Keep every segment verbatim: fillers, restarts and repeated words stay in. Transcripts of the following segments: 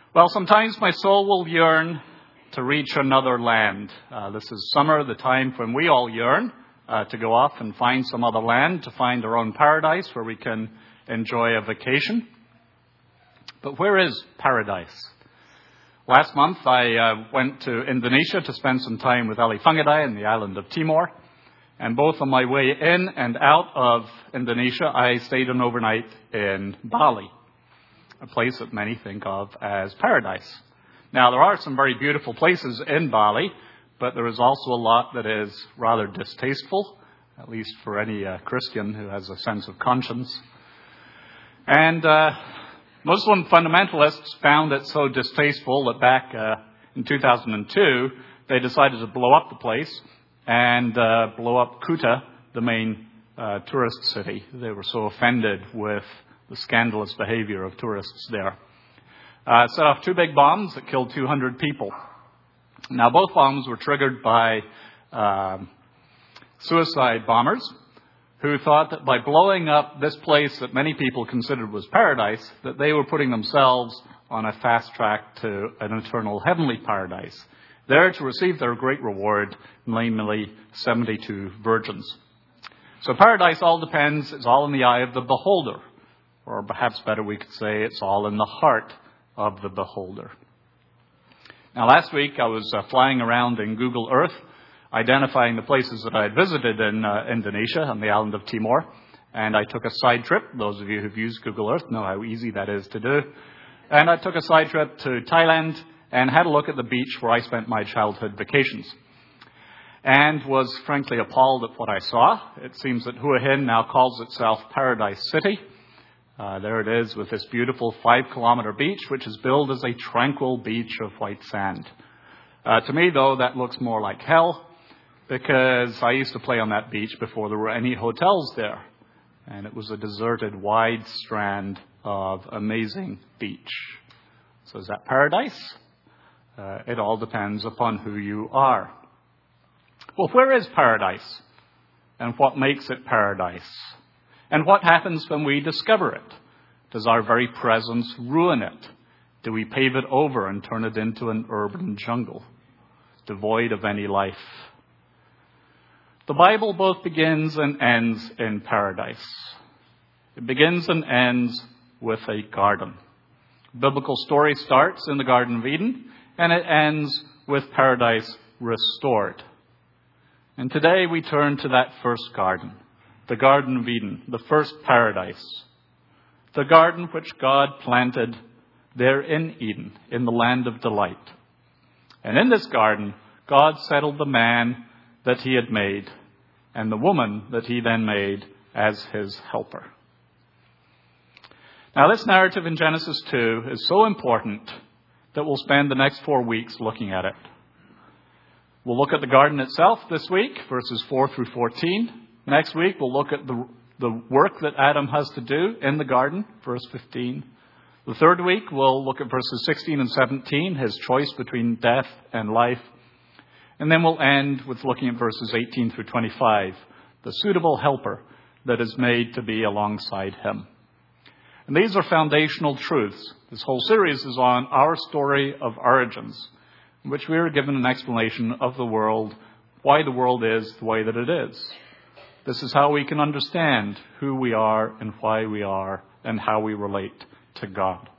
Well, sometimes my soul will yearn to reach another land. Uh, this is summer, the time when we all yearn uh, to go off and find some other land, to find our own paradise where we can enjoy a vacation. But where is paradise? Last month, I uh, went to Indonesia to spend some time with Ali Fungadai in the island of Timor. And both on my way in and out of Indonesia, I stayed an overnight in Bali, a place that many think of as paradise. Now, there are some very beautiful places in Bali, but there is also a lot that is rather distasteful, at least for any uh, Christian who has a sense of conscience. And uh, Muslim fundamentalists found it so distasteful that back uh, in two thousand two, they decided to blow up the place and uh, blow up Kuta, the main uh, tourist city. They were so offended with the scandalous behavior of tourists there. Uh, set off two big bombs that killed two hundred people. Now, both bombs were triggered by uh, suicide bombers who thought that by blowing up this place that many people considered was paradise, that they were putting themselves on a fast track to an eternal heavenly paradise, there to receive their great reward, namely seventy-two virgins. So paradise all depends, it's all in the eye of the beholder. Or perhaps better we could say it's all in the heart of the beholder. Now, last week I was uh, flying around in Google Earth, identifying the places that I had visited in uh, Indonesia on the island of Timor. And I took a side trip. Those of you who've used Google Earth know how easy that is to do. And I took a side trip to Thailand and had a look at the beach where I spent my childhood vacations. And was frankly appalled at what I saw. It seems that Hua Hin now calls itself Paradise City. Uh, there it is with this beautiful five-kilometer beach, which is billed as a tranquil beach of white sand. Uh, to me, though, that looks more like hell, because I used to play on that beach before there were any hotels there. And it was a deserted, wide strand of amazing beach. So is that paradise? Uh, it all depends upon who you are. Well, where is paradise? And what makes it paradise? And what happens when we discover it? Does our very presence ruin it? Do we pave it over and turn it into an urban jungle, devoid of any life? The Bible both begins and ends in paradise. It begins and ends with a garden. The biblical story starts in the Garden of Eden, and it ends with paradise restored. And today we turn to that first garden. The Garden of Eden, the first paradise. The garden which God planted there in Eden, in the land of delight. And in this garden, God settled the man that he had made, and the woman that he then made as his helper. Now, this narrative in Genesis two is so important that we'll spend the next four weeks looking at it. We'll look at the garden itself this week, verses four through fourteen. Next week, we'll look at the, the work that Adam has to do in the garden, verse fifteen. The third week, we'll look at verses sixteen and seventeen, his choice between death and life. And then we'll end with looking at verses eighteen through twenty-five, the suitable helper that is made to be alongside him. And these are foundational truths. This whole series is on our story of origins, in which we are given an explanation of the world, why the world is the way that it is. This is how we can understand who we are and why we are and how we relate to God.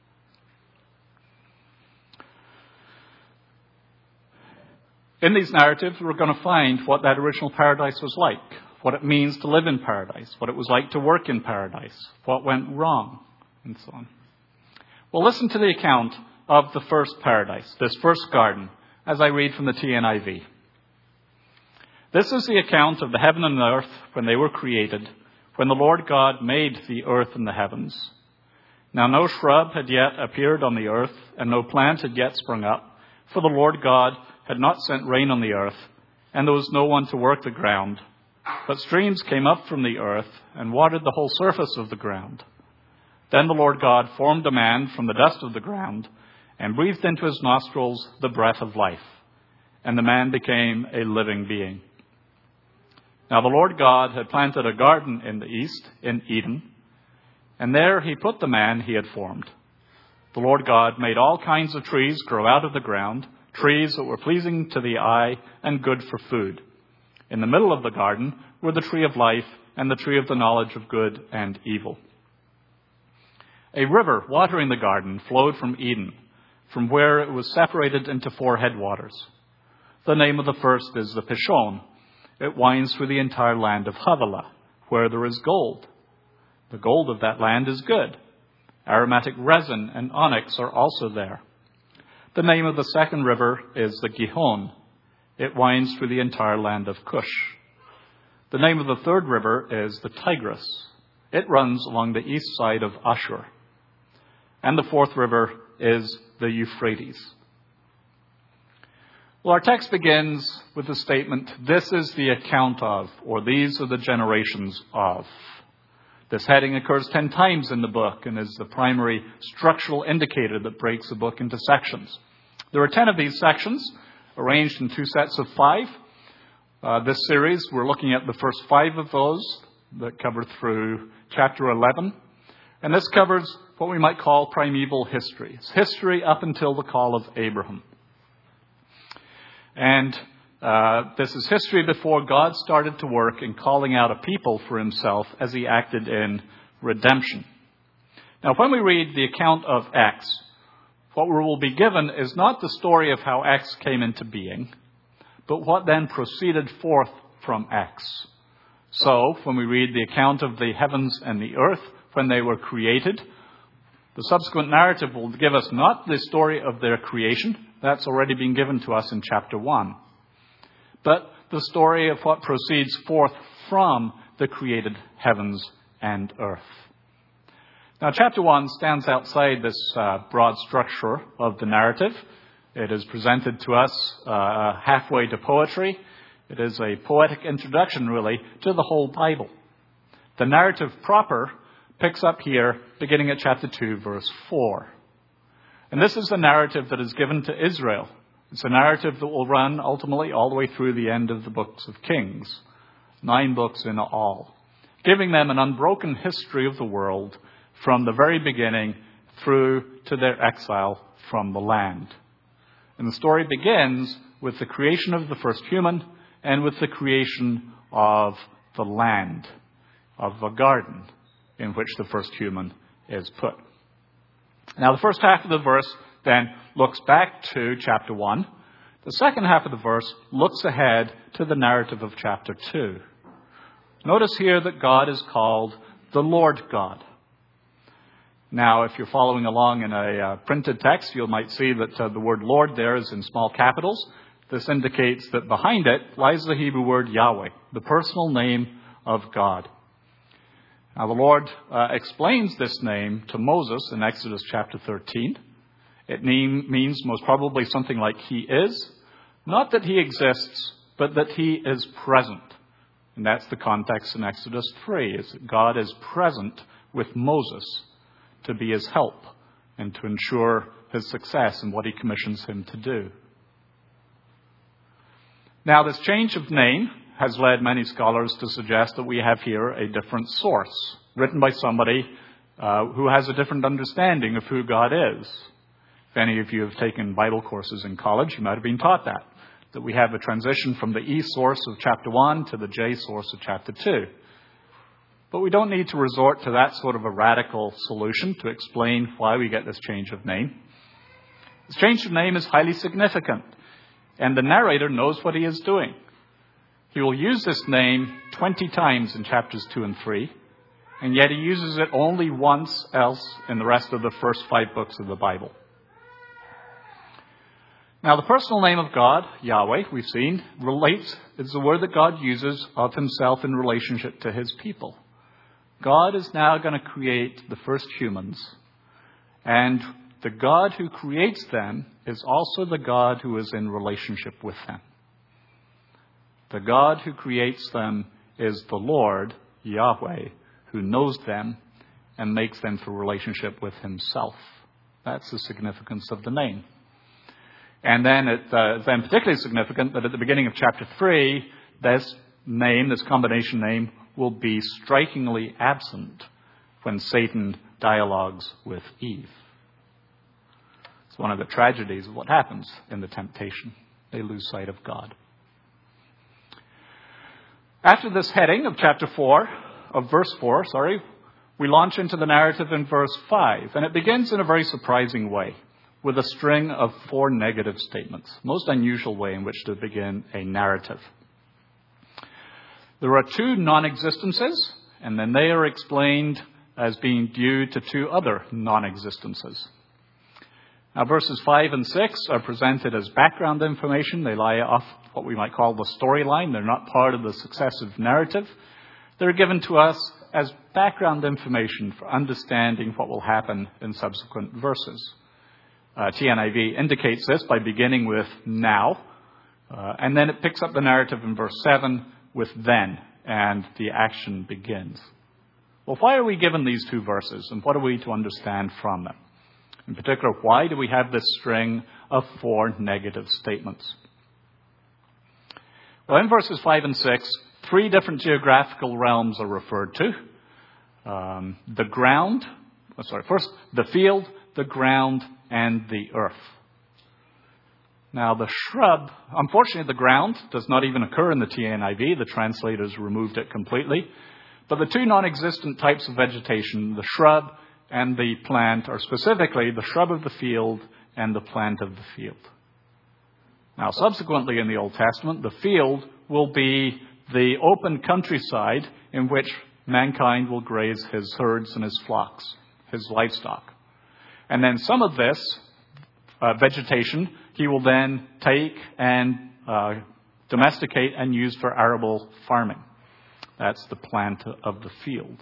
In these narratives, we're going to find what that original paradise was like, what it means to live in paradise, what it was like to work in paradise, what went wrong, and so on. Well, listen to the account of the first paradise, this first garden, as I read from the T N I V. This is the account of the heaven and earth when they were created, when the Lord God made the earth and the heavens. Now no shrub had yet appeared on the earth, and no plant had yet sprung up, for the Lord God had not sent rain on the earth, and there was no one to work the ground. But streams came up from the earth and watered the whole surface of the ground. Then the Lord God formed a man from the dust of the ground, and breathed into his nostrils the breath of life, and the man became a living being. Now the Lord God had planted a garden in the east, in Eden, and there he put the man he had formed. The Lord God made all kinds of trees grow out of the ground, trees that were pleasing to the eye and good for food. In the middle of the garden were the tree of life and the tree of the knowledge of good and evil. A river watering the garden flowed from Eden, from where it was separated into four headwaters. The name of the first is the Pishon. It winds through the entire land of Havilah, where there is gold. The gold of that land is good. Aromatic resin and onyx are also there. The name of the second river is the Gihon. It winds through the entire land of Cush. The name of the third river is the Tigris. It runs along the east side of Ashur. And the fourth river is the Euphrates. Well, our text begins with the statement, "This is the account of," or "these are the generations of." This heading occurs ten times in the book and is the primary structural indicator that breaks the book into sections. There are ten of these sections, arranged in two sets of five. Uh, this series, we're looking at the first five of those that cover through chapter eleven. And this covers what we might call primeval history. It's history up until the call of Abraham. And uh, this is history before God started to work in calling out a people for himself as he acted in redemption. Now, when we read the account of X, what we will be given is not the story of how X came into being, but what then proceeded forth from X. So, when we read the account of the heavens and the earth when they were created, the subsequent narrative will give us not the story of their creation. That's already been given to us in chapter one. But the story of what proceeds forth from the created heavens and earth. Now, chapter one stands outside this uh, broad structure of the narrative. It is presented to us uh, halfway to poetry. It is a poetic introduction, really, to the whole Bible. The narrative proper picks up here, beginning at chapter two, verse four. And this is the narrative that is given to Israel. It's a narrative that will run ultimately all the way through the end of the books of Kings. Nine books in all. Giving them an unbroken history of the world from the very beginning through to their exile from the land. And the story begins with the creation of the first human and with the creation of the land, of a garden in which the first human is put. Now, the first half of the verse then looks back to chapter one. The second half of the verse looks ahead to the narrative of chapter two. Notice here that God is called the Lord God. Now, if you're following along in a uh, printed text, you might see that uh, the word Lord there is in small capitals. This indicates that behind it lies the Hebrew word Yahweh, the personal name of God. Now, the Lord uh, explains this name to Moses in Exodus chapter thirteen. It mean, means most probably something like he is. Not that he exists, but that he is present. And that's the context in Exodus three, is that God is present with Moses to be his help and to ensure his success in what he commissions him to do. Now, this change of name has led many scholars to suggest that we have here a different source, written by somebody uh, who has a different understanding of who God is. If any of you have taken Bible courses in college, you might have been taught that, that we have a transition from the E source of chapter one to the J source of chapter two. But we don't need to resort to that sort of a radical solution to explain why we get this change of name. This change of name is highly significant, and the narrator knows what he is doing. He will use this name twenty times in chapters two and three, and yet he uses it only once else in the rest of the first five books of the Bible. Now, the personal name of God, Yahweh, we've seen, relates, is the word that God uses of himself in relationship to his people. God is now going to create the first humans, and the God who creates them is also the God who is in relationship with them. The God who creates them is the Lord, Yahweh, who knows them and makes them for relationship with himself. That's the significance of the name. And then it's uh, then particularly significant that at the beginning of chapter three, this name, this combination name, will be strikingly absent when Satan dialogues with Eve. It's one of the tragedies of what happens in the temptation. They lose sight of God. After this heading of chapter four, of verse four, sorry, we launch into the narrative in verse five, and it begins in a very surprising way, with a string of four negative statements. Most unusual way in which to begin a narrative. There are two non-existences, and then they are explained as being due to two other non-existences. Now, verses five and six are presented as background information. They lie off what we might call the storyline. They're not part of the successive narrative. They're given to us as background information for understanding what will happen in subsequent verses. Uh, T N I V indicates this by beginning with now, uh, and then it picks up the narrative in verse seven with then, and the action begins. Well, why are we given these two verses, and what are we to understand from them? In particular, why do we have this string of four negative statements? Well, in verses five and six, three different geographical realms are referred to. Um, the ground, oh, sorry, first, the field, the ground, and the earth. Now, the shrub, unfortunately, the ground does not even occur in the T N I V. The translators removed it completely. But the two non-existent types of vegetation, the shrub and the plant, are specifically the shrub of the field and the plant of the field. Now, subsequently in the Old Testament, the field will be the open countryside in which mankind will graze his herds and his flocks, his livestock. And then some of this uh, vegetation he will then take and uh, domesticate and use for arable farming. That's the plant of the field.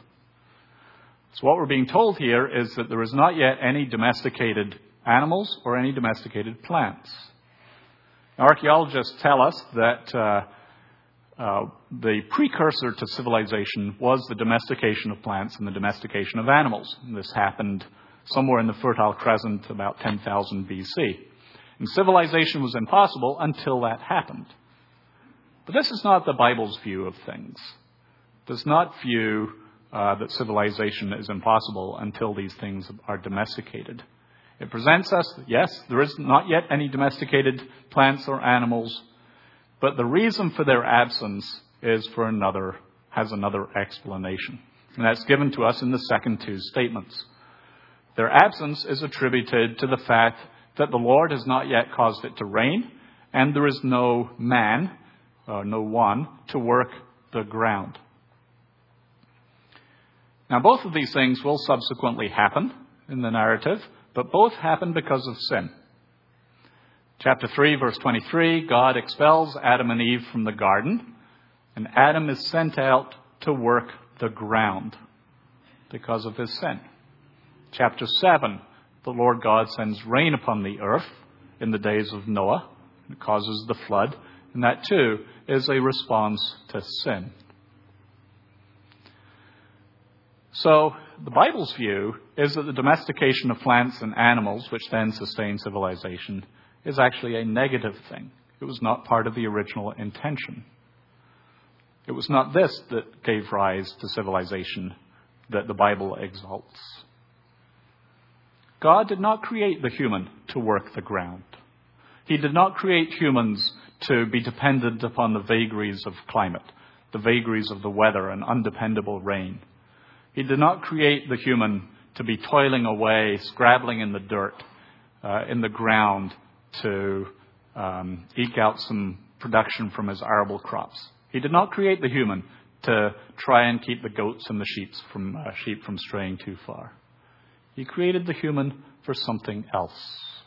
So what we're being told here is that there is not yet any domesticated animals or any domesticated plants. Now, archaeologists tell us that uh, uh, the precursor to civilization was the domestication of plants and the domestication of animals. And this happened somewhere in the Fertile Crescent about ten thousand B C. And civilization was impossible until that happened. But this is not the Bible's view of things. It does not view uh, that civilization is impossible until these things are domesticated. It presents us, yes, there is not yet any domesticated plants or animals, but the reason for their absence is for another, has another explanation. And that's given to us in the second two statements. Their absence is attributed to the fact that the Lord has not yet caused it to rain, and there is no man, uh, no one, to work the ground. Now, both of these things will subsequently happen in the narrative, but both happen because of sin. Chapter three, verse twenty-three, God expels Adam and Eve from the garden, and Adam is sent out to work the ground because of his sin. Chapter seven, the Lord God sends rain upon the earth in the days of Noah. It causes the flood, and that too is a response to sin. So, the Bible's view is that the domestication of plants and animals, which then sustain civilization, is actually a negative thing. It was not part of the original intention. It was not this that gave rise to civilization that the Bible exalts. God did not create the human to work the ground. He did not create humans to be dependent upon the vagaries of climate, the vagaries of the weather and undependable rain. He did not create the human to be toiling away, scrabbling in the dirt, uh, in the ground to um, eke out some production from his arable crops. He did not create the human to try and keep the goats and the sheep from, uh, sheep from straying too far. He created the human for something else.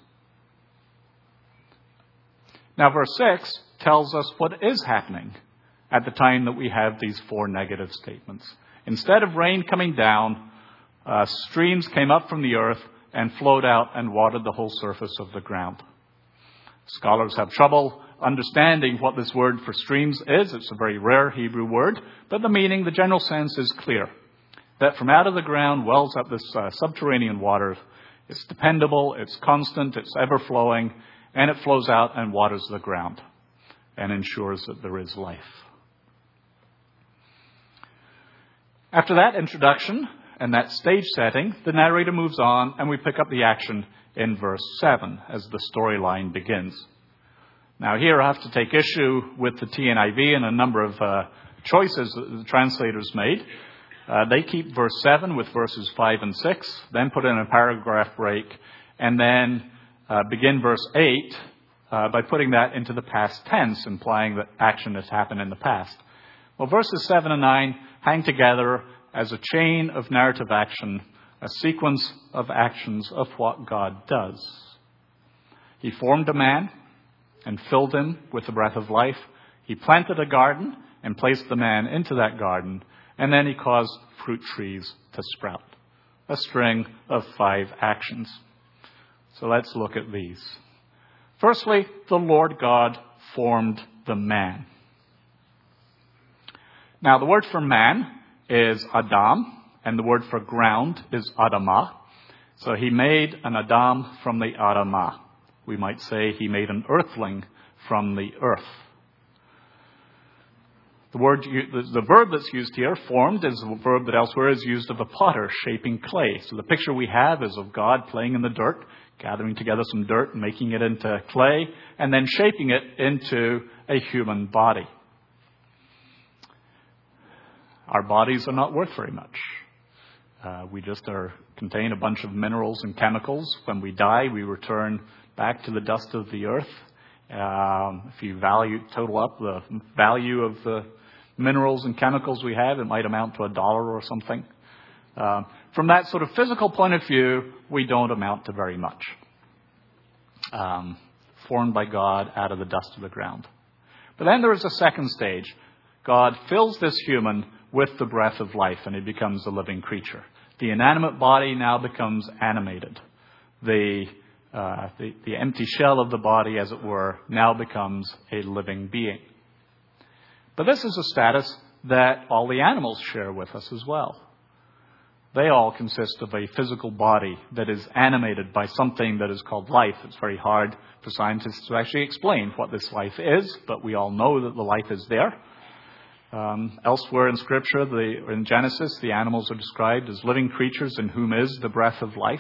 Now, verse six tells us what is happening at the time that we have these four negative statements. Instead of rain coming down, uh, streams came up from the earth and flowed out and watered the whole surface of the ground. Scholars have trouble understanding what this word for streams is. It's a very rare Hebrew word, but the meaning, the general sense is clear. That from out of the ground wells up this uh, subterranean water. It's dependable, it's constant, it's ever-flowing, and it flows out and waters the ground and ensures that there is life. After that introduction and that stage setting, the narrator moves on and we pick up the action in verse seven as the storyline begins. Now here I have to take issue with the T N I V and a number of uh, choices that the translators made. Uh, they keep verse seven with verses five and six, then put in a paragraph break, and then uh, begin verse eight uh, by putting that into the past tense, implying that action has happened in the past. Well, verses seven and nine hang together as a chain of narrative action, a sequence of actions of what God does. He formed a man and filled him with the breath of life. He planted a garden and placed the man into that garden. And then he caused fruit trees to sprout. A string of five actions. So let's look at these. Firstly, the Lord God formed the man. Now, the word for man is Adam, and the word for ground is Adamah. So he made an Adam from the Adamah. We might say he made an earthling from the earth. The word, the verb that's used here, formed, is a verb that elsewhere is used of a potter shaping clay. So the picture we have is of God playing in the dirt, gathering together some dirt, making it into clay, and then shaping it into a human body. Our bodies are not worth very much. Uh, we just are contain a bunch of minerals and chemicals. When we die, we return back to the dust of the earth. Um, if you value total up the value of the minerals and chemicals we have, it might amount to a dollar or something. Uh, from that sort of physical point of view, we don't amount to very much. Um, formed by God out of the dust of the ground. But then there is a second stage. God fills this human with the breath of life, and he becomes a living creature. The inanimate body now becomes animated. The, uh, the, the empty shell of the body, as it were, now becomes a living being. But this is a status that all the animals share with us as well. They all consist of a physical body that is animated by something that is called life. It's very hard for scientists to actually explain what this life is, but we all know that the life is there. Um, elsewhere in Scripture, the, in Genesis, the animals are described as living creatures in whom is the breath of life.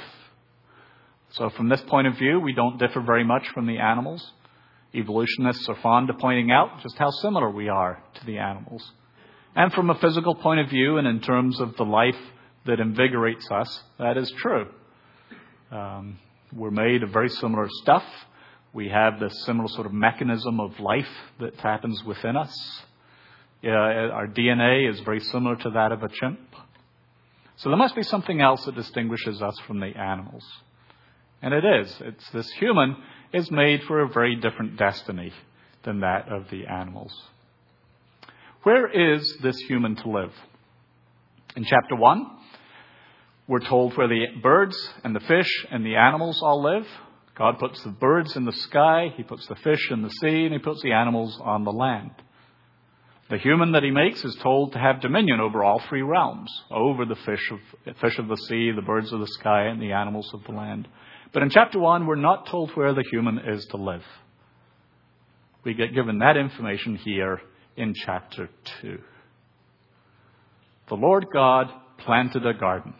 So from this point of view, we don't differ very much from the animals. Evolutionists are fond of pointing out just how similar we are to the animals. And from a physical point of view, and in terms of the life that invigorates us, that is true. Um, we're made of very similar stuff. We have this similar sort of mechanism of life that happens within us. Yeah, our D N A is very similar to that of a chimp. So there must be something else that distinguishes us from the animals. And it is. It's this human is made for a very different destiny than that of the animals. Where is this human to live? In chapter one, we're told where the birds and the fish and the animals all live. God puts the birds in the sky, he puts the fish in the sea, and he puts the animals on the land. The human that he makes is told to have dominion over all three realms, over the fish of, fish of the sea, the birds of the sky, and the animals of the land. But in chapter one, we're not told where the human is to live. We get given that information here in chapter two. The Lord God planted a garden.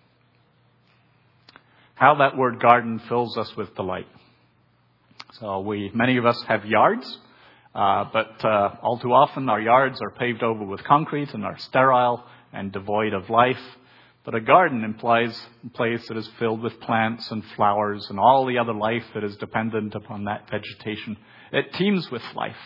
How that word garden fills us with delight. So we, many of us have yards. Uh, but uh, all too often our yards are paved over with concrete and are sterile and devoid of life. But a garden implies a place that is filled with plants and flowers and all the other life that is dependent upon that vegetation. It teems with life.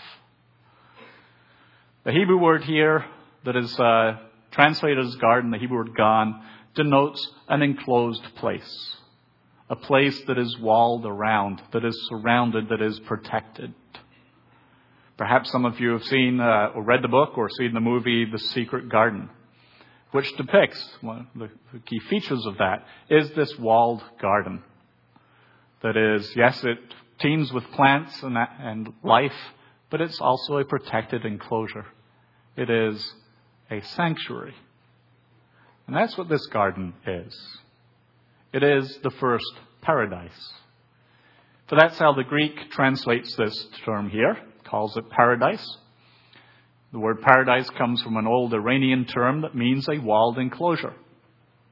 The Hebrew word here that is uh, translated as garden, the Hebrew word gan, denotes an enclosed place. A place that is walled around, that is surrounded, that is protected. Perhaps some of you have seen uh, or read the book or seen the movie The Secret Garden, which depicts one of the, the key features of that is this walled garden. That is, yes, it teems with plants and, and life, but it's also a protected enclosure. It is a sanctuary. And that's what this garden is. It is the first paradise. For that's how the Greek translates this term here. Calls it paradise. The word paradise comes from an old Iranian term that means a walled enclosure.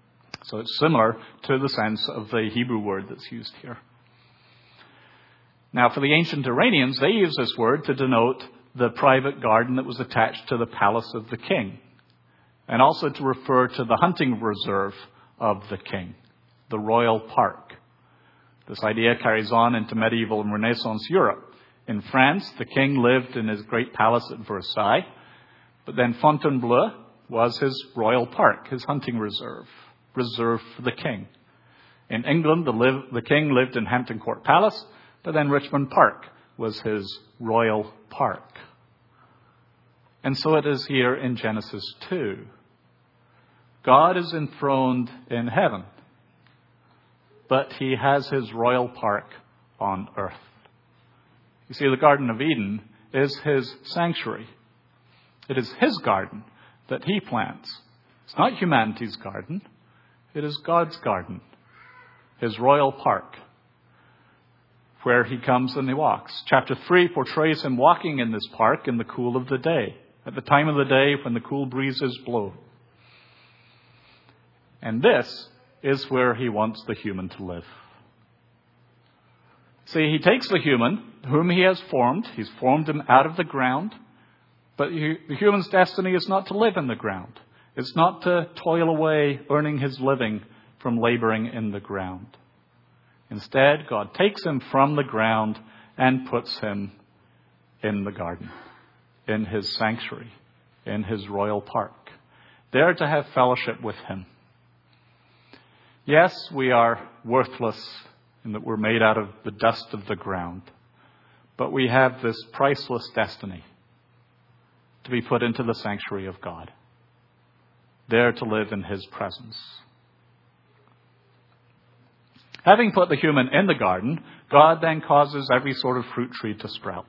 So it's similar to the sense of the Hebrew word that's used here. Now, for the ancient Iranians, they use this word to denote the private garden that was attached to the palace of the king, and also to refer to the hunting reserve of the king, the royal park. This idea carries on into medieval and Renaissance Europe. In France, the king lived in his great palace at Versailles, but then Fontainebleau was his royal park, his hunting reserve, reserved for the king. In England, the, live, the king lived in Hampton Court Palace, but then Richmond Park was his royal park. And so it is here in Genesis two. God is enthroned in heaven, but he has his royal park on earth. You see, the Garden of Eden is his sanctuary. It is his garden that he plants. It's not humanity's garden. It is God's garden, his royal park, where he comes and he walks. Chapter three portrays him walking in this park in the cool of the day, at the time of the day when the cool breezes blow. And this is where he wants the human to live. See, he takes the human, whom he has formed. He's formed him out of the ground. But the human's destiny is not to live in the ground. It's not to toil away, earning his living from laboring in the ground. Instead, God takes him from the ground and puts him in the garden, in his sanctuary, in his royal park, there to have fellowship with him. Yes, we are worthless in that we're made out of the dust of the ground, but we have this priceless destiny to be put into the sanctuary of God, there to live in his presence. Having put the human in the garden, God then causes every sort of fruit tree to sprout.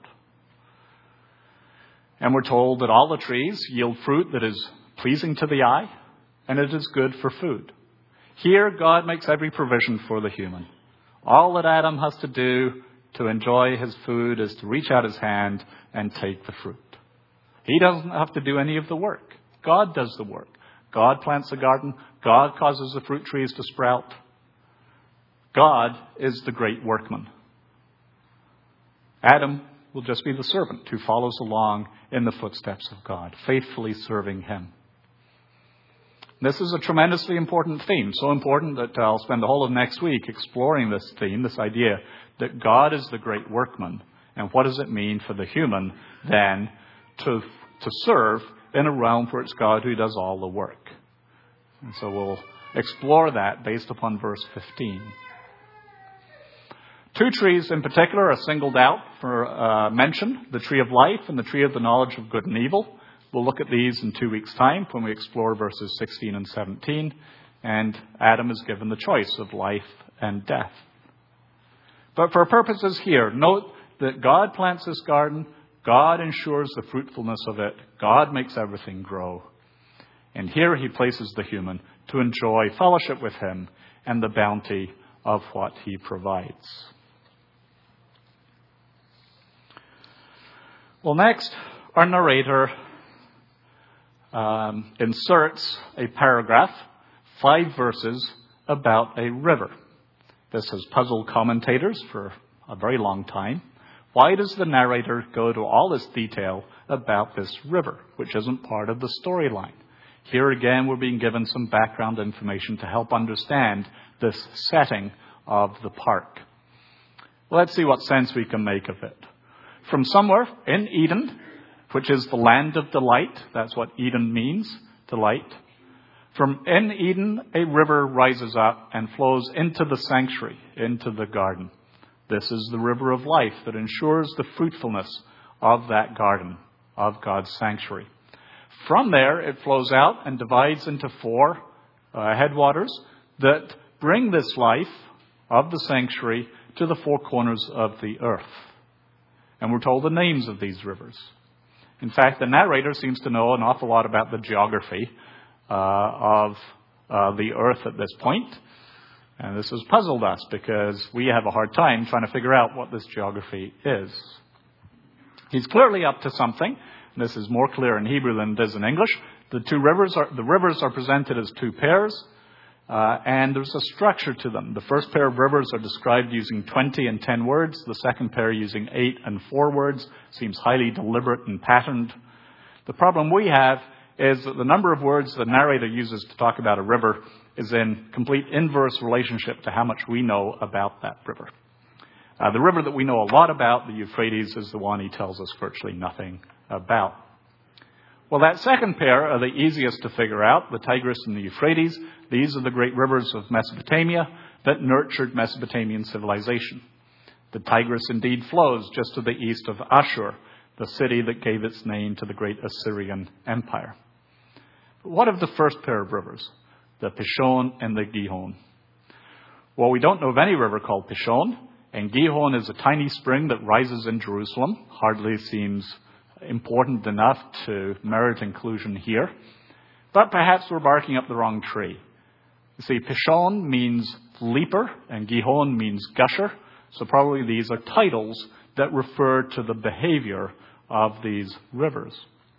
And we're told that all the trees yield fruit that is pleasing to the eye, and it is good for food. Here, God makes every provision for the human. All that Adam has to do to enjoy his food is to reach out his hand and take the fruit. He doesn't have to do any of the work. God does the work. God plants the garden. God causes the fruit trees to sprout. God is the great workman. Adam will just be the servant who follows along in the footsteps of God, faithfully serving him. This is a tremendously important theme, so important that I'll spend the whole of next week exploring this theme, this idea that God is the great workman. And what does it mean for the human then to, to serve in a realm where it's God who does all the work? And so we'll explore that based upon verse fifteen. Two trees in particular are singled out for uh, mention, the tree of life and the tree of the knowledge of good and evil. We'll look at these in two weeks' time when we explore verses sixteen and seventeen. And Adam is given the choice of life and death. But for our purposes here, note that God plants this garden. God ensures the fruitfulness of it. God makes everything grow. And here he places the human to enjoy fellowship with him and the bounty of what he provides. Well, next, our narrator um, inserts a paragraph, five verses, about a river. This has puzzled commentators for a very long time. Why does the narrator go to all this detail about this river, which isn't part of the storyline? Here again, we're being given some background information to help understand this setting of the park. Well, let's see what sense we can make of it. From somewhere in Eden, which is the land of delight, that's what Eden means, delight. From in Eden, a river rises up and flows into the sanctuary, into the garden. This is the river of life that ensures the fruitfulness of that garden, of God's sanctuary. From there, it flows out and divides into four uh, headwaters that bring this life of the sanctuary to the four corners of the earth. And we're told the names of these rivers. In fact, the narrator seems to know an awful lot about the geography uh, of uh, the earth at this point. And this has puzzled us because we have a hard time trying to figure out what this geography is. He's clearly up to something. This is more clear in Hebrew than it is in English. The two rivers are, the rivers are presented as two pairs. Uh, and there's a structure to them. The first pair of rivers are described using twenty and ten words. The second pair using eight and four words. Seems highly deliberate and patterned. The problem we have is that the number of words the narrator uses to talk about a river is in complete inverse relationship to how much we know about that river. Uh, the river that we know a lot about, the Euphrates, is the one he tells us virtually nothing about. Well, that second pair are the easiest to figure out, the Tigris and the Euphrates. These are the great rivers of Mesopotamia that nurtured Mesopotamian civilization. The Tigris indeed flows just to the east of Ashur, the city that gave its name to the great Assyrian Empire. But what of the first pair of rivers, the Pishon and the Gihon? Well, we don't know of any river called Pishon, and Gihon is a tiny spring that rises in Jerusalem. Hardly seems important enough to merit inclusion here. But perhaps we're barking up the wrong tree. You see, Pishon means leaper, and Gihon means gusher. So probably these are titles that refer to the behavior of these rivers.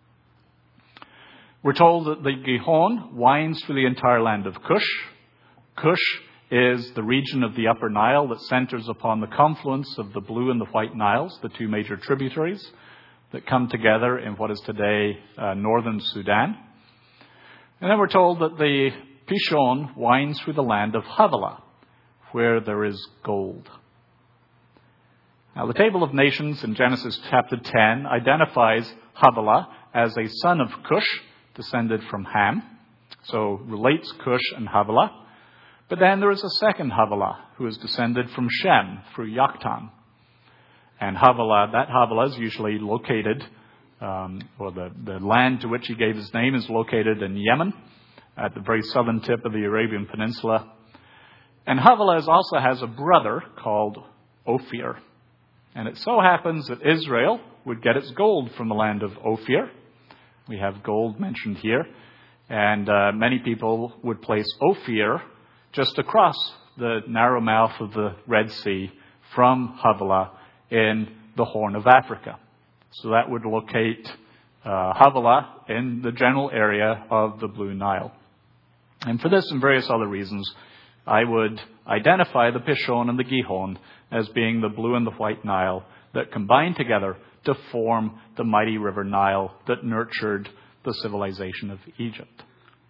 We're told that the Gihon winds through the entire land of Cush. Cush is the region of the Upper Nile that centers upon the confluence of the Blue and the White Niles, the two major tributaries that come together in what is today uh, northern Sudan. And then we're told that the Pishon winds through the land of Havilah, where there is gold. Now, the Table of Nations in Genesis chapter ten identifies Havilah as a son of Cush, descended from Ham, so relates Cush and Havilah. But then there is a second Havilah who is descended from Shem through Yoktan. And Havilah, that Havilah is usually located, um, or the, the land to which he gave his name is located in Yemen, at the very southern tip of the Arabian Peninsula. And Havilah is also has a brother called Ophir. And it so happens that Israel would get its gold from the land of Ophir. We have gold mentioned here. And uh, many people would place Ophir just across the narrow mouth of the Red Sea from Havilah in the Horn of Africa. So that would locate uh, Havilah in the general area of the Blue Nile. And for this and various other reasons, I would identify the Pishon and the Gihon as being the Blue and the White Nile that combined together to form the mighty river Nile that nurtured the civilization of Egypt.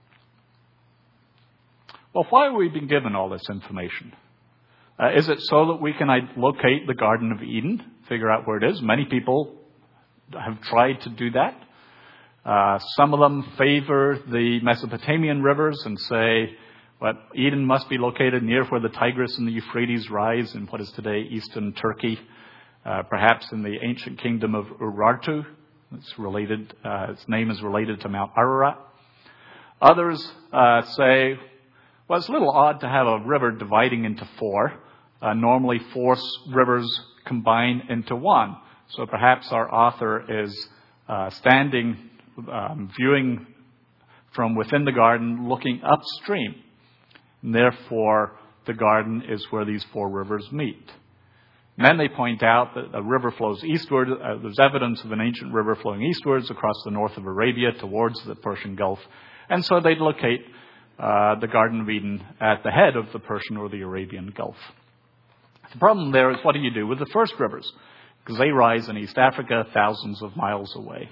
Well, why have we been given all this information? Uh, is it so that we can locate the Garden of Eden, figure out where it is? Many people have tried to do that. Uh, some of them favor the Mesopotamian rivers and say, well, Eden must be located near where the Tigris and the Euphrates rise in what is today eastern Turkey, uh, perhaps in the ancient kingdom of Urartu. It's related. Uh, its name is related to Mount Ararat. Others uh, say, well, it's a little odd to have a river dividing into four. Uh, normally, four rivers combine into one. So perhaps our author is uh, standing, um, viewing from within the garden, looking upstream. And therefore, the garden is where these four rivers meet. And then they point out that a river flows eastward. Uh, there's evidence of an ancient river flowing eastwards across the north of Arabia towards the Persian Gulf. And so they'd locate uh, the Garden of Eden at the head of the Persian or the Arabian Gulf. The problem there is, what do you do with the first rivers? Because they rise in East Africa, thousands of miles away.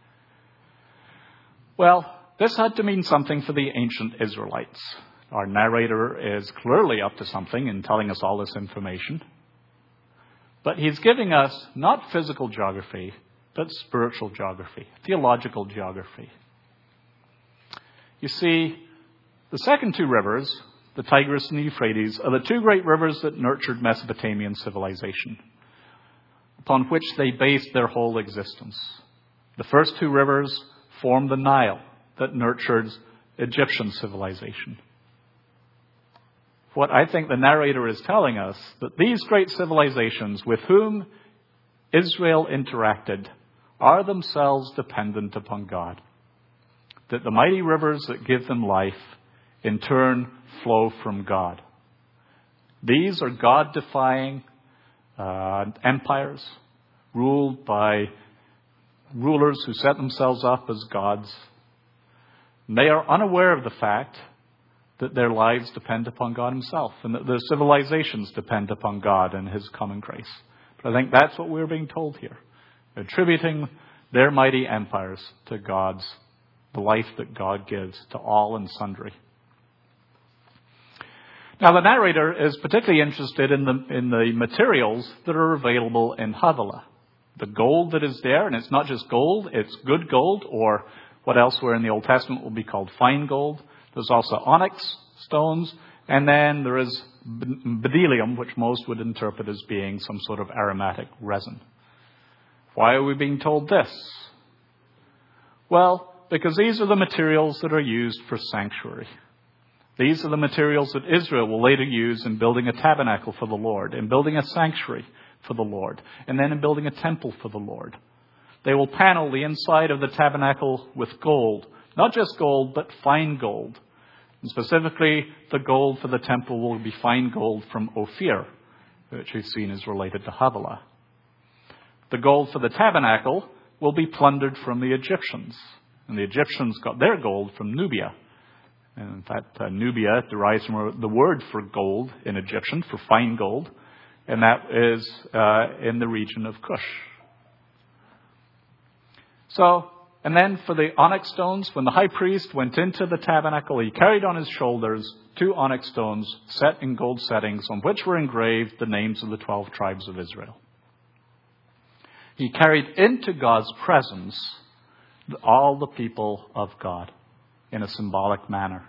Well, this had to mean something for the ancient Israelites. Our narrator is clearly up to something in telling us all this information. But he's giving us not physical geography, but spiritual geography, theological geography. You see, the second two rivers, the Tigris and the Euphrates, are the two great rivers that nurtured Mesopotamian civilization, upon which they based their whole existence. The first two rivers form the Nile that nurtured Egyptian civilization. What I think the narrator is telling us, that these great civilizations with whom Israel interacted are themselves dependent upon God. That the mighty rivers that give them life, in turn, flow from God. These are God-defying uh, empires ruled by rulers who set themselves up as gods. And they are unaware of the fact that their lives depend upon God himself and that their civilizations depend upon God and his common grace. But I think that's what we're being told here, attributing their mighty empires to God's, the life that God gives to all and sundry. Now, the narrator is particularly interested in the, in the materials that are available in Havilah. The gold that is there, and it's not just gold, it's good gold, or what elsewhere in the Old Testament will be called fine gold. There's also onyx stones, and then there is bdellium, which most would interpret as being some sort of aromatic resin. Why are we being told this? Well, because these are the materials that are used for sanctuary. These are the materials that Israel will later use in building a tabernacle for the Lord, in building a sanctuary for the Lord, and then in building a temple for the Lord. They will panel the inside of the tabernacle with gold. Not just gold, but fine gold. And specifically, the gold for the temple will be fine gold from Ophir, which we've seen is related to Havilah. The gold for the tabernacle will be plundered from the Egyptians. And the Egyptians got their gold from Nubia. And in fact, uh, Nubia derives from the word for gold in Egyptian, for fine gold. And that is uh, in the region of Cush. So, and then for the onyx stones, when the high priest went into the tabernacle, he carried on his shoulders two onyx stones set in gold settings on which were engraved the names of the twelve tribes of Israel. He carried into God's presence all the people of God in a symbolic manner.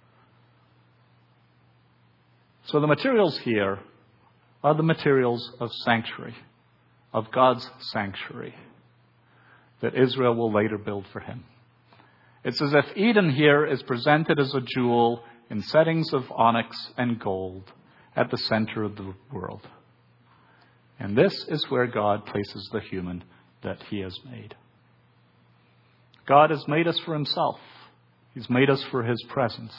So the materials here are the materials of sanctuary, of God's sanctuary, that Israel will later build for him. It's as if Eden here is presented as a jewel in settings of onyx and gold at the center of the world. And this is where God places the human that he has made. God has made us for himself. He's made us for his presence.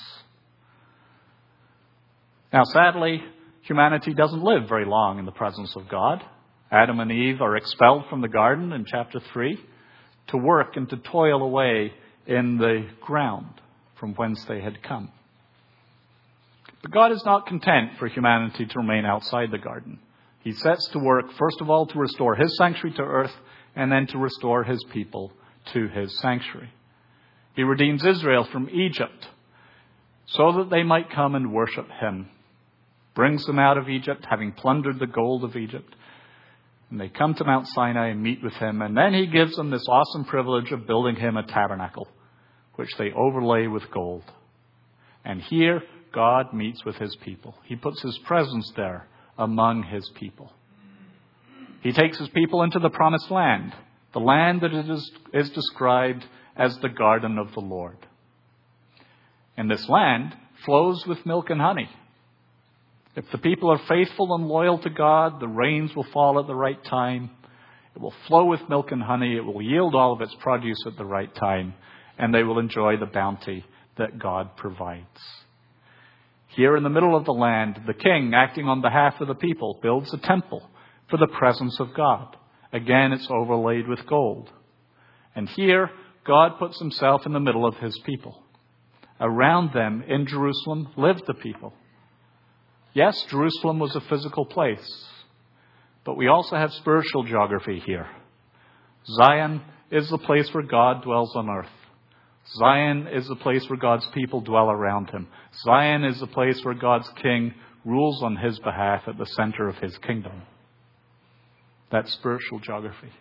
Now, sadly, humanity doesn't live very long in the presence of God. Adam and Eve are expelled from the garden in chapter three to work and to toil away in the ground from whence they had come. But God is not content for humanity to remain outside the garden. He sets to work, first of all, to restore his sanctuary to earth, and then to restore his people to his sanctuary. He redeems Israel from Egypt so that they might come and worship him. Brings them out of Egypt, having plundered the gold of Egypt. And they come to Mount Sinai and meet with him. And then he gives them this awesome privilege of building him a tabernacle, which they overlay with gold. And here, God meets with his people. He puts his presence there among his people. He takes his people into the promised land, the land that is, is described as the garden of the Lord. And this land flows with milk and honey. If the people are faithful and loyal to God, the rains will fall at the right time. It will flow with milk and honey. It will yield all of its produce at the right time. And they will enjoy the bounty that God provides. Here in the middle of the land, the king, acting on behalf of the people, builds a temple for the presence of God. Again, it's overlaid with gold. And here, God puts himself in the middle of his people. Around them, in Jerusalem, lived the people. Yes, Jerusalem was a physical place, but we also have spiritual geography here. Zion is the place where God dwells on earth. Zion is the place where God's people dwell around him. Zion is the place where God's king rules on his behalf at the center of his kingdom. That's spiritual geography.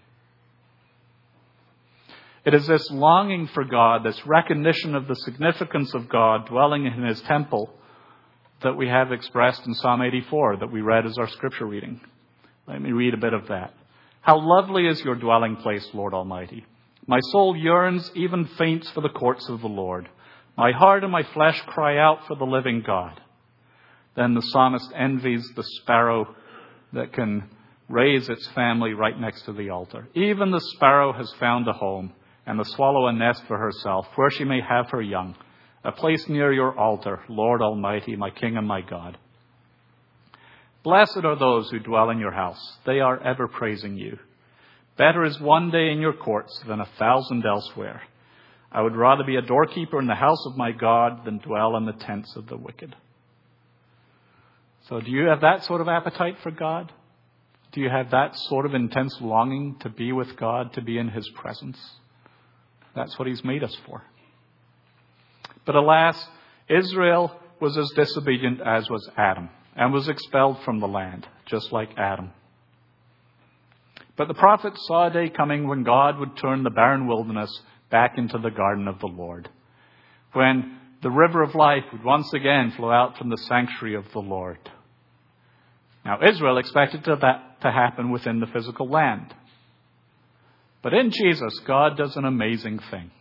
It is this longing for God, this recognition of the significance of God dwelling in his temple, that we have expressed in Psalm eighty-four that we read as our scripture reading. Let me read a bit of that. How lovely is your dwelling place, Lord Almighty. My soul yearns, even faints for the courts of the Lord. My heart and my flesh cry out for the living God. Then the psalmist envies the sparrow that can raise its family right next to the altar. Even the sparrow has found a home, and the swallow a nest for herself, where she may have her young. A place near your altar, Lord Almighty, my King and my God. Blessed are those who dwell in your house. They are ever praising you. Better is one day in your courts than a thousand elsewhere. I would rather be a doorkeeper in the house of my God than dwell in the tents of the wicked. So do you have that sort of appetite for God? Do you have that sort of intense longing to be with God, to be in his presence? That's what he's made us for. But alas, Israel was as disobedient as was Adam and was expelled from the land, just like Adam. But the prophets saw a day coming when God would turn the barren wilderness back into the garden of the Lord, when the river of life would once again flow out from the sanctuary of the Lord. Now, Israel expected to that to happen within the physical land. But in Jesus, God does an amazing thing.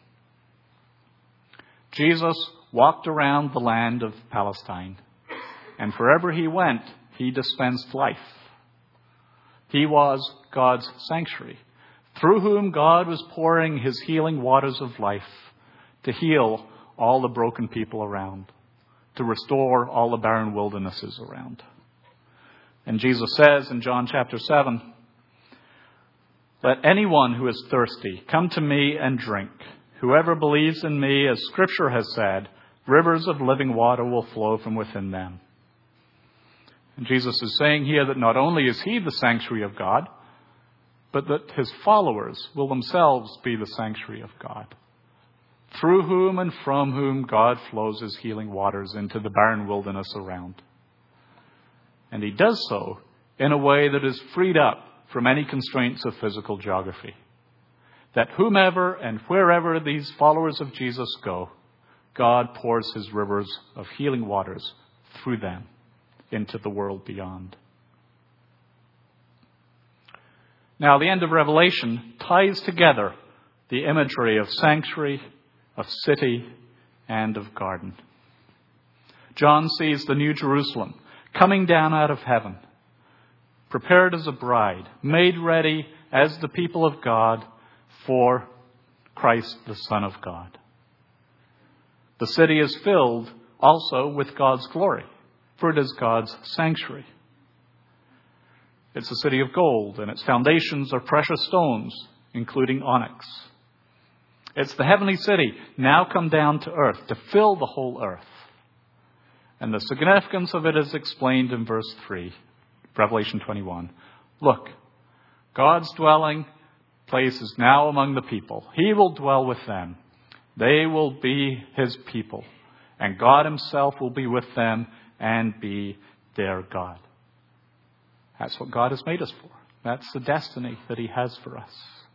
Jesus walked around the land of Palestine, and wherever he went, he dispensed life. He was God's sanctuary, through whom God was pouring his healing waters of life to heal all the broken people around, to restore all the barren wildernesses around. And Jesus says in John chapter seven, "Let anyone who is thirsty come to me and drink. Whoever believes in me, as Scripture has said, rivers of living water will flow from within them." And Jesus is saying here that not only is he the sanctuary of God, but that his followers will themselves be the sanctuary of God, through whom and from whom God flows his healing waters into the barren wilderness around. And he does so in a way that is freed up from any constraints of physical geography. That whomever and wherever these followers of Jesus go, God pours his rivers of healing waters through them into the world beyond. Now, the end of Revelation ties together the imagery of sanctuary, of city, and of garden. John sees the New Jerusalem coming down out of heaven, prepared as a bride, made ready as the people of God for Christ, the Son of God. The city is filled also with God's glory, for it is God's sanctuary. It's a city of gold, and its foundations are precious stones, including onyx. It's the heavenly city now come down to earth to fill the whole earth. And the significance of it is explained in verse three, Revelation twenty-one. Look, God's dwelling place is now among the people. He will dwell with them. They will be his people. And God himself will be with them and be their God. That's what God has made us for. That's the destiny that he has for us.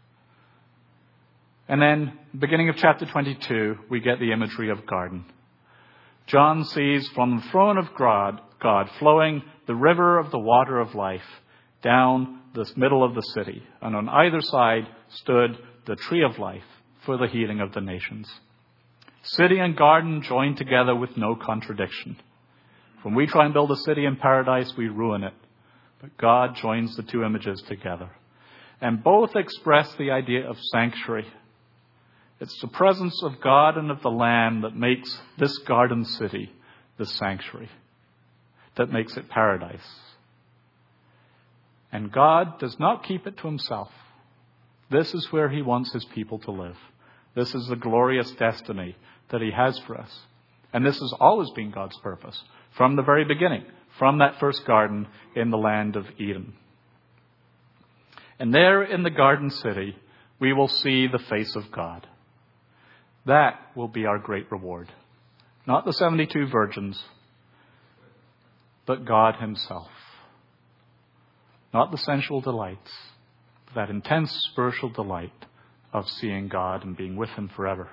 And then, beginning of chapter twenty-two, we get the imagery of garden. John sees from the throne of God, God flowing the river of the water of life down the middle of the city. And on either side stood the tree of life for the healing of the nations. City and garden joined together with no contradiction. When we try and build a city in paradise, we ruin it. But God joins the two images together. And both express the idea of sanctuary. It's the presence of God and of the Lamb that makes this garden city the sanctuary, that makes it paradise. And God does not keep it to himself. This is where he wants his people to live. This is the glorious destiny that he has for us. And this has always been God's purpose from the very beginning, from that first garden in the land of Eden. And there in the garden city, we will see the face of God. That will be our great reward. Not the seventy-two virgins, but God himself. Not the sensual delights, but that intense spiritual delight of seeing God and being with him forever.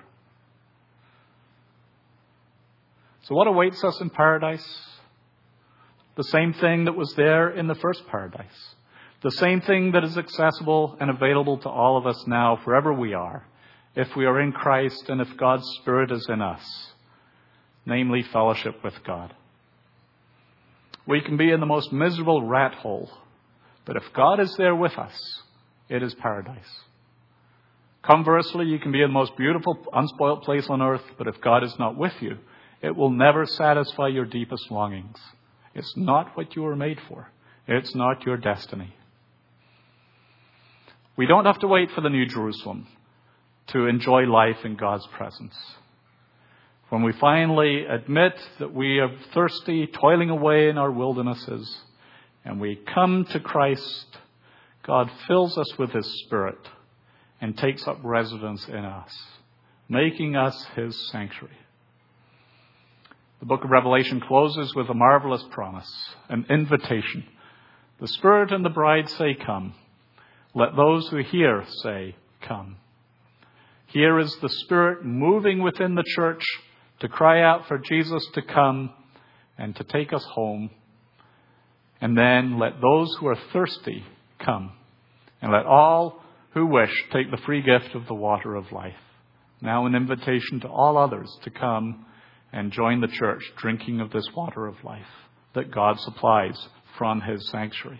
So what awaits us in paradise? The same thing that was there in the first paradise. The same thing that is accessible and available to all of us now, wherever we are, if we are in Christ and if God's Spirit is in us, namely fellowship with God. We can be in the most miserable rat hole, but if God is there with us, it is paradise. Conversely, you can be in the most beautiful, unspoilt place on earth, but if God is not with you, it will never satisfy your deepest longings. It's not what you were made for. It's not your destiny. We don't have to wait for the New Jerusalem to enjoy life in God's presence. When we finally admit that we are thirsty, toiling away in our wildernesses, and we come to Christ, God fills us with His Spirit and takes up residence in us, making us His sanctuary. The book of Revelation closes with a marvelous promise, an invitation. The Spirit and the bride say, "Come." Let those who hear say, "Come." Here is the Spirit moving within the church to cry out for Jesus to come and to take us home. And then let those who are thirsty come. And let all who wish take the free gift of the water of life. Now an invitation to all others to come and join the church drinking of this water of life that God supplies from His sanctuary.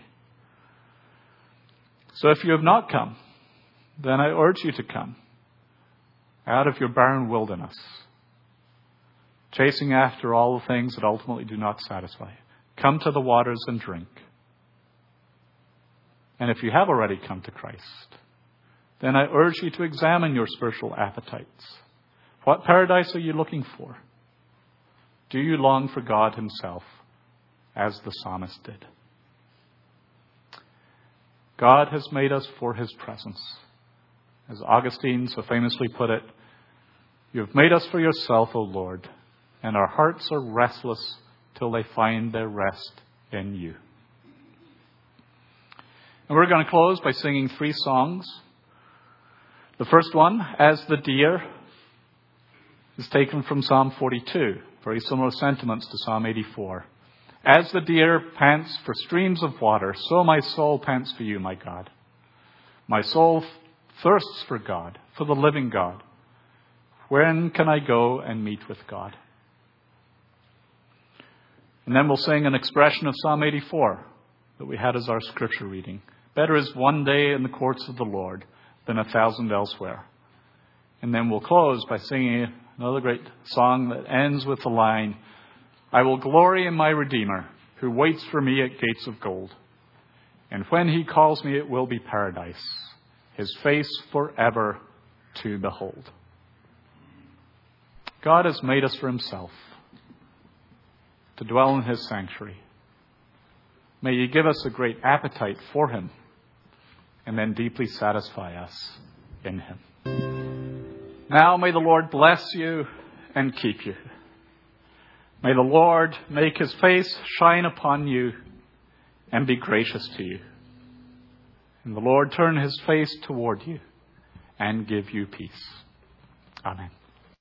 So if you have not come, then I urge you to come out of your barren wilderness, chasing after all the things that ultimately do not satisfy. Come to the waters and drink. And if you have already come to Christ, then I urge you to examine your spiritual appetites. What paradise are you looking for? Do you long for God Himself, as the psalmist did? God has made us for His presence. As Augustine so famously put it, "You have made us for yourself, O Lord, and our hearts are restless till they find their rest in you." And we're going to close by singing three songs. The first one, "As the Deer," is taken from Psalm forty-two. Very similar sentiments to Psalm eighty-four. "As the deer pants for streams of water, so my soul pants for you, my God. My soul thirsts for God, for the living God. When can I go and meet with God?" And then we'll sing an expression of Psalm eighty-four that we had as our scripture reading. "Better is one day in the courts of the Lord than a thousand elsewhere." And then we'll close by singing another great song that ends with the line, "I will glory in my Redeemer, who waits for me at gates of gold. And when He calls me, it will be paradise, His face forever to behold." God has made us for Himself, to dwell in His sanctuary. May He give us a great appetite for Him, and then deeply satisfy us in Him. Now may the Lord bless you and keep you. May the Lord make His face shine upon you and be gracious to you. And the Lord turn His face toward you and give you peace. Amen.